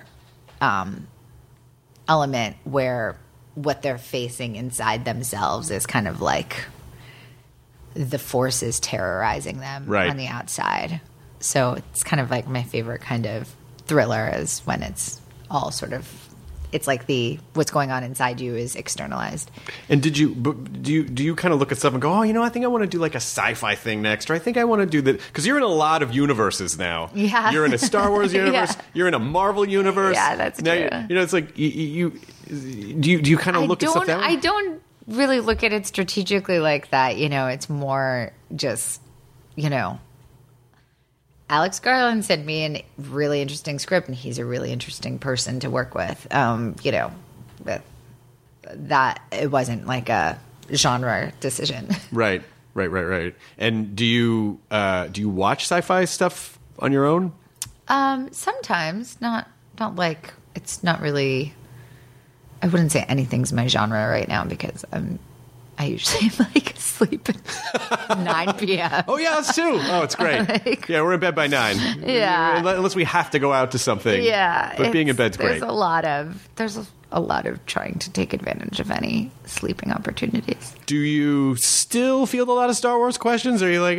element where what they're facing inside themselves is kind of like the forces terrorizing them on the outside. So it's kind of like my favorite kind of thriller is when it's all sort of, it's like what's going on inside you is externalized. And do you kind of look at stuff and go, oh, you know, I think I want to do like a sci-fi thing next, or I think I want to do that, because you're in a lot of universes now. Yeah, you're in a Star Wars universe. Yeah. You're in a Marvel universe. Yeah, that's now, true. You know, it's like do you kind of look at stuff that way? I don't really look at it strategically like that. You know, it's more just, you know, Alex Garland sent me a really interesting script, and he's a really interesting person to work with. You know, that it wasn't like a genre decision. Right. And do you watch sci-fi stuff on your own? Sometimes, not like, it's not really I wouldn't say anything's my genre right now because I usually like sleep at 9 p.m. Oh, yeah, us too. Oh, it's great. Yeah, we're in bed by 9. Yeah. Unless we have to go out to something. Yeah. But being in bed's great. There's a lot of trying to take advantage of any sleeping opportunities. Do you still field a lot of Star Wars questions? Or are you like,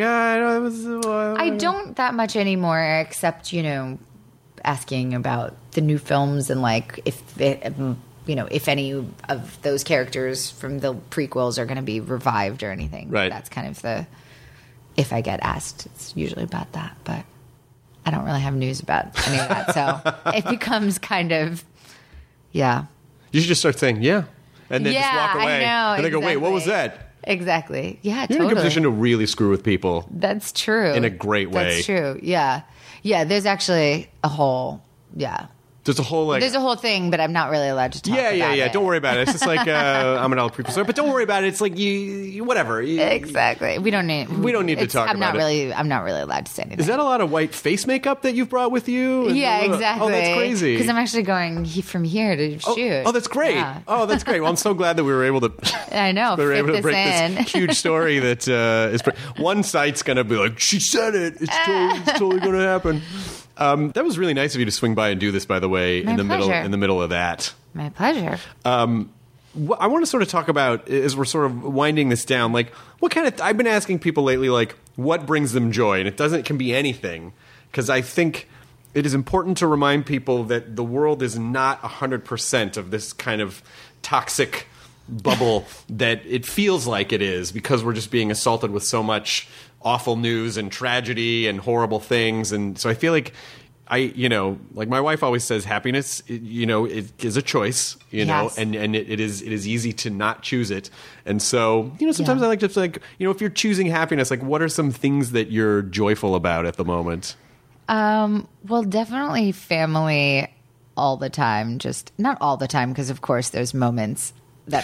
I don't that much anymore, except, asking about the new films and like if any of those characters from the prequels are going to be revived or anything. Right. That's kind of if I get asked, it's usually about that, but I don't really have news about any of that. So it becomes kind of, yeah. You should just start saying, yeah. And then just walk away. I know. And they go, wait, what was that? Exactly. Yeah, You're totally. in a good position to really screw with people. That's true. In a great way. That's true. Yeah. Yeah, there's actually a whole, There's a whole There's a whole thing, but I'm not really allowed to talk about it. Yeah. Don't worry about it. It's just like I'm an prequel story, but don't worry about it. It's like you whatever. Exactly. We don't need to talk about it. I'm not really allowed to say anything. Is that a lot of white face makeup that you've brought with you? Yeah, exactly. Oh, that's crazy. Because I'm actually going from here to shoot. Oh, that's great. Yeah. Oh, that's great. Well, I'm so glad that we were able to. I know. we were able to this break in. this huge story that is. One site's gonna be like, she said it. It's totally going to happen. That was really nice of you to swing by and do this, by the way, My in the pleasure. middle of that. My pleasure. I want to sort of talk about, as we're sort of winding this down, like what kind of, I've been asking people lately, like what brings them joy, and it can be anything, because I think it is important to remind people that the world is not 100% of this kind of toxic bubble that it feels like it is, because we're just being assaulted with so much awful news and tragedy and horrible things. And so I feel like like my wife always says, happiness, it is a choice, Yes. and it is easy to not choose it. And so, sometimes I like to like, if you're choosing happiness, like what are some things that you're joyful about at the moment? Well, definitely family all the time. Just not all the time, because of course there's moments that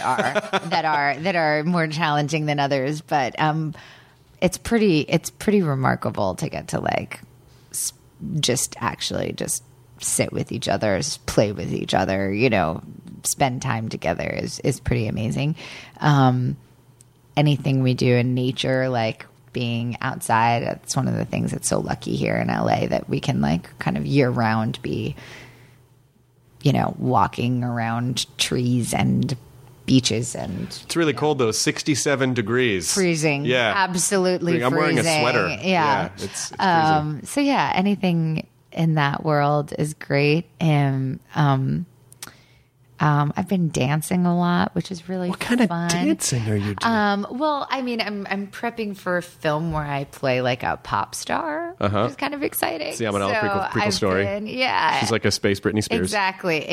are more challenging than others. But it's pretty remarkable to get to like just sit with each other, play with each other, spend time together is pretty amazing. Anything we do in nature, like being outside, that's one of the things that's so lucky here in LA, that we can like kind of year round be, walking around trees and beaches. And it's really cold though, 67 degrees. Freezing. Yeah. Absolutely freezing. I'm wearing a sweater. Yeah. It's freezing. So yeah, anything in that world is great. And I've been dancing a lot, which is really What kind of fun. dancing are you doing? Well, I mean, I'm prepping for a film where I play like a pop star, which is kind of exciting. See, I'm an prequel story. Yeah. She's like a space Britney Spears. Exactly.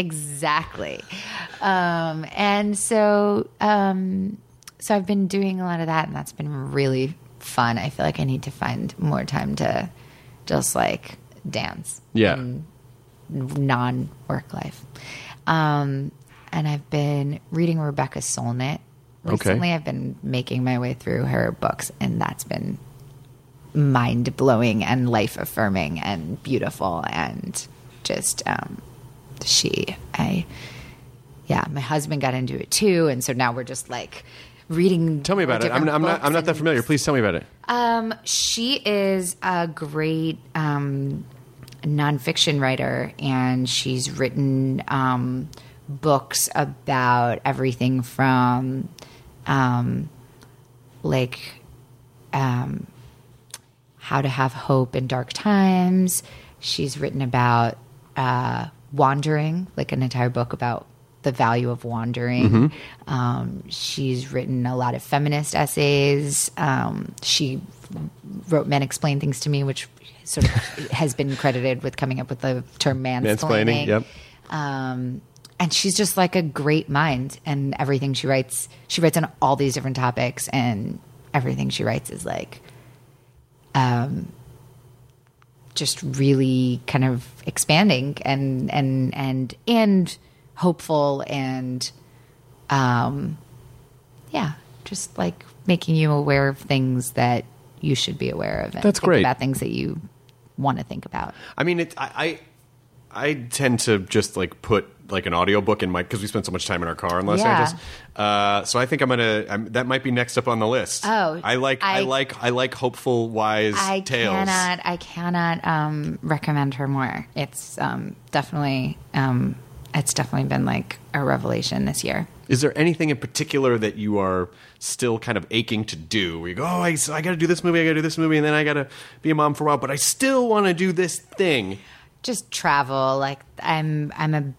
And so I've been doing a lot of that, and that's been really fun. I feel like I need to find more time to just like dance. Yeah. In non-work life. And I've been reading Rebecca Solnit recently. Okay. I've been making my way through her books, and that's been mind-blowing and life-affirming and beautiful, and just my husband got into it too, and so now we're just like reading. Tell me about it. I'm not that familiar. Please tell me about it. She is a great nonfiction writer, and she's written books about everything from how to have hope in dark times. She's written about wandering, like an entire book about the value of wandering. She's written a lot of feminist essays. She wrote Men Explain Things to Me, which sort of has been credited with coming up with the term mansplaining. Yep. And she's just like a great mind, and everything she writes on all these different topics, and everything she writes is like just really kind of expanding and hopeful, and just like making you aware of things that you should be aware of. And That's think great. About things that you want to think about. I mean, I tend to just like put like an audiobook in my, because we spend so much time in our car in Los Yeah. Angeles. So I think that might be next up on the list. Oh, I like hopeful, wise tales. I cannot recommend her more. It's definitely been like a revelation this year. Is there anything in particular that you are still kind of aching to do? Where you go, I got to do this movie, and then I got to be a mom for a while, but I still want to do this thing. Just travel. Like I'm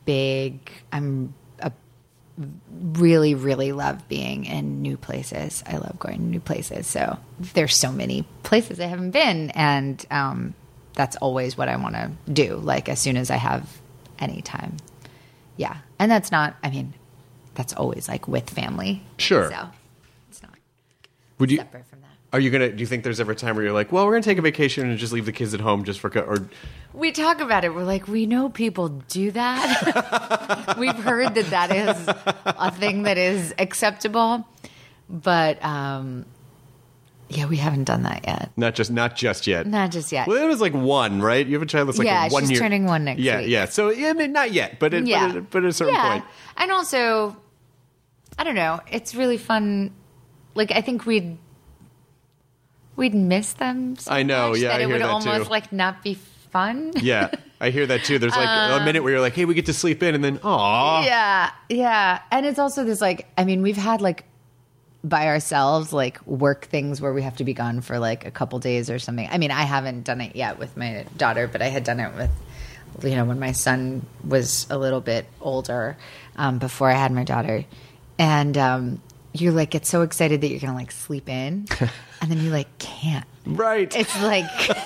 really, really love being in new places. I love going to new places. So there's so many places I haven't been, and that's always what I want to do. Like as soon as I have any time. Yeah. And that's always like with family. Sure. So it's not Would you? separate from that. Do you think there's ever a time where you're like, well, we're going to take a vacation and just leave the kids at home just for, or We talk about it. We're like, we know people do that. We've heard that is a thing that is acceptable. But, yeah, we haven't done that yet. not just yet? Not just yet. Well, it was like one, right? You have a child that's like Yeah, 1 year. she's turning one next week. Yeah. So, I mean, not yet, but at a certain point. And also, I don't know. It's really fun. Like, I think we'd miss them so I know, much yeah, that I it hear would that almost too. like not be fun. Yeah, I hear that too. There's like a minute where you're like, hey, we get to sleep in, and then, aw. Yeah. And it's also this like, I mean, we've had like by ourselves, like work things where we have to be gone for like a couple days or something. I mean, I haven't done it yet with my daughter, but I had done it with, when my son was a little bit older, before I had my daughter. And, you're like, get so excited that you're going to like sleep in, and then you like can't. Right. It's like,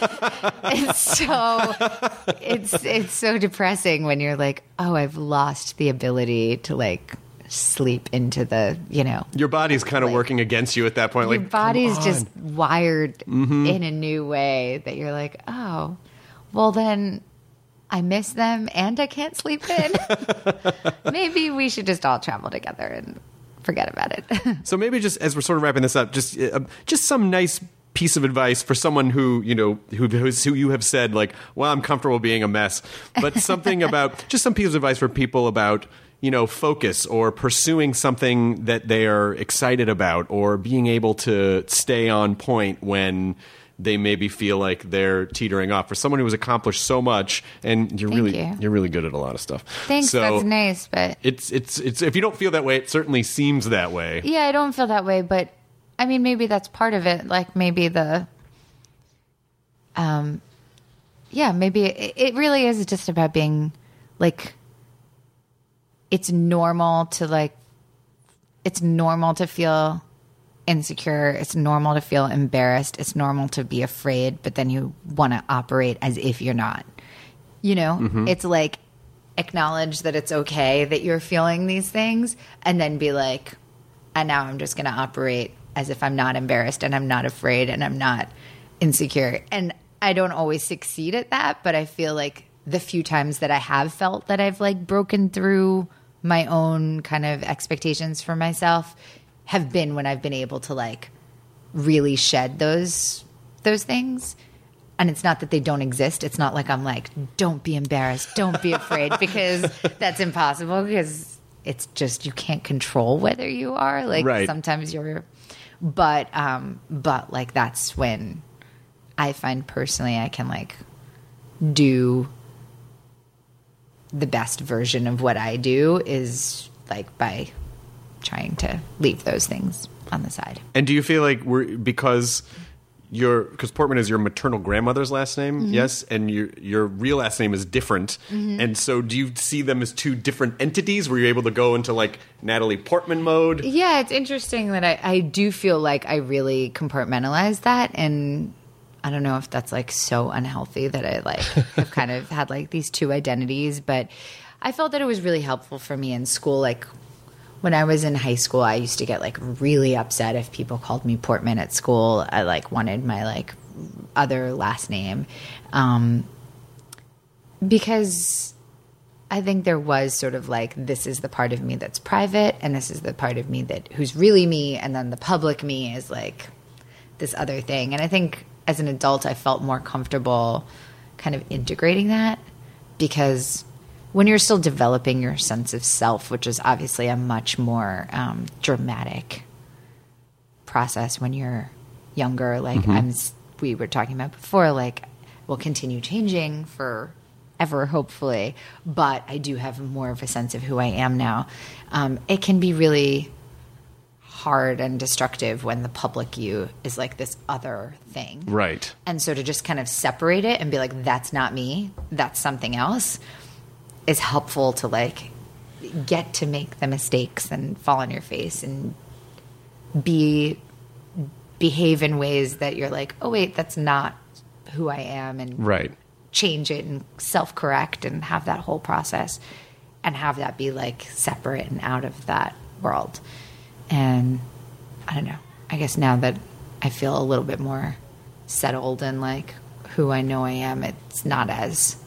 it's so depressing when you're like, oh, I've lost the ability to like sleep into the, Your body's kind of working against you at that point. your Like, body's come on. just wired in a new way that you're like, oh, well then I miss them and I can't sleep in. Maybe we should just all travel together and forget about it. So maybe just as we're sort of wrapping this up, just some nice piece of advice for someone who you have said like, well, I'm comfortable being a mess, but something about just some piece of advice for people about focus or pursuing something that they are excited about, or being able to stay on point when they maybe feel like they're teetering off. For someone who has accomplished so much, and you're really good at a lot of stuff. Thanks, so that's nice, but it's if you don't feel that way, it certainly seems that way. yeah, I don't feel that way, but I mean, maybe that's part of it. Like maybe maybe it really is just about being like, it's normal to feel insecure. It's normal to feel embarrassed. It's normal to be afraid, but then you want to operate as if you're not. It's like, acknowledge that it's okay that you're feeling these things, and then be like, and now I'm just going to operate as if I'm not embarrassed and I'm not afraid and I'm not insecure. And I don't always succeed at that, but I feel like the few times that I have felt that I've like broken through my own kind of expectations for myself have been when I've been able to like really shed those things. And it's not that they don't exist. It's not like I'm like, don't be embarrassed, don't be afraid, because that's impossible, because it's just, you can't control whether you are like, right. Sometimes but like that's when I find personally I can like do the best version of what I do is like by trying to leave those things on the side. And do you feel like because Portman is your maternal grandmother's last name, Mm-hmm. yes, and your real last name is different, and so do you see them as two different entities? Were you able to go into like Natalie Portman mode? Yeah, it's interesting that I do feel like I really compartmentalize that, and I don't know if that's like so unhealthy that I like have kind of had like these two identities, but I felt that it was really helpful for me in school. Like when I was in high school, I used to get like really upset if people called me Portman at school. I like wanted my like other last name, because I think there was sort of like, this is the part of me that's private, and this is the part of me who's really me, and then the public me is like this other thing. And I think as an adult, I felt more comfortable kind of integrating that, because when you're still developing your sense of self, which is obviously a much more dramatic process when you're younger, like we were talking about before, like will continue changing forever, hopefully, but I do have more of a sense of who I am now. It can be really hard and destructive when the public you is like this other thing. Right. And so to just kind of separate it and be like, that's not me, that's something else, is helpful to like get to make the mistakes and fall on your face and behave in ways that you're like, oh wait, that's not who I am, and Right. change it and self-correct and have that whole process and have that be like separate and out of that world. And I don't know, I guess now that I feel a little bit more settled and like who I know I am, it's not as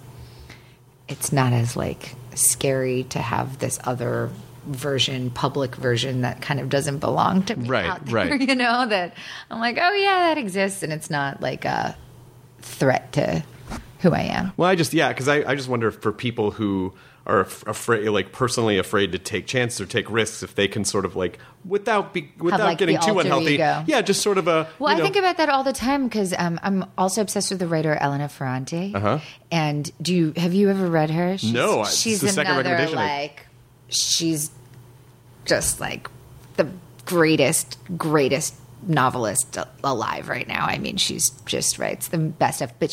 like scary to have this other version, public version that kind of doesn't belong to me out there, right. you know, that I'm like, oh yeah, that exists, and it's not like a threat to who I am. Well, because I just wonder for people who are afraid, like personally afraid to take chances or take risks, if they can sort of like without like getting the too alter unhealthy. ego. Yeah, just sort of a. Well, I think about that all the time because I'm also obsessed with the writer Elena Ferrante. Uh-huh. And have you ever read her? No, she's it's the second another recommendation. she's just like the greatest novelist alive right now. I mean, she's just writes the best stuff. But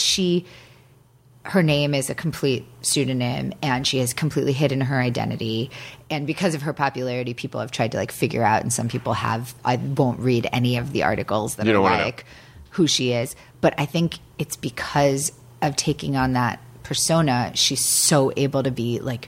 her name is a complete pseudonym, and she has completely hidden her identity. And because of her popularity, people have tried to like figure out, and some people have. I won't read any of the articles that are like who she is, but I think it's because of taking on that persona, she's so able to be like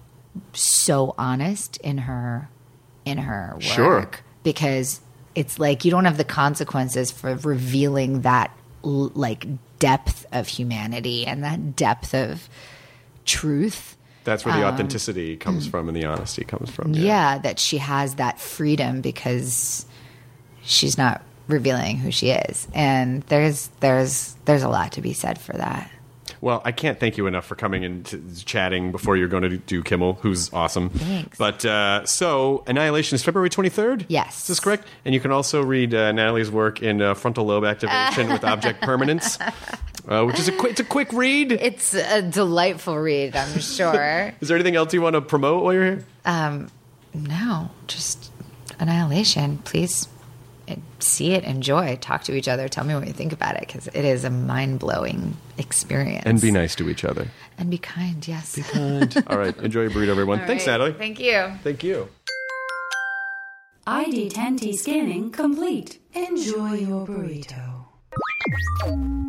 so honest in her work. Sure. Because it's like you don't have the consequences for revealing that like depth of humanity and that depth of truth. That's where the authenticity comes from and the honesty comes from. Yeah, that she has that freedom because she's not revealing who she is. And there's a lot to be said for that. Well, I can't thank you enough for coming and chatting before you're going to do Kimmel, who's awesome. Thanks. But so Annihilation is February 23rd? Yes. Is this correct? And you can also read Natalie's work in Frontal Lobe Activation with Object Permanence, which is it's a quick read. It's a delightful read, I'm sure. Is there anything else you want to promote while you're here? No, just Annihilation. Please see it, enjoy, talk to each other, tell me what you think about it, because it is a mind-blowing experience. And be nice to each other. And be kind, yes. Be kind. All right. Enjoy your burrito, everyone. All Thanks, right. Natalie. Thank you. Thank you. ID10T scanning complete. Enjoy your burrito.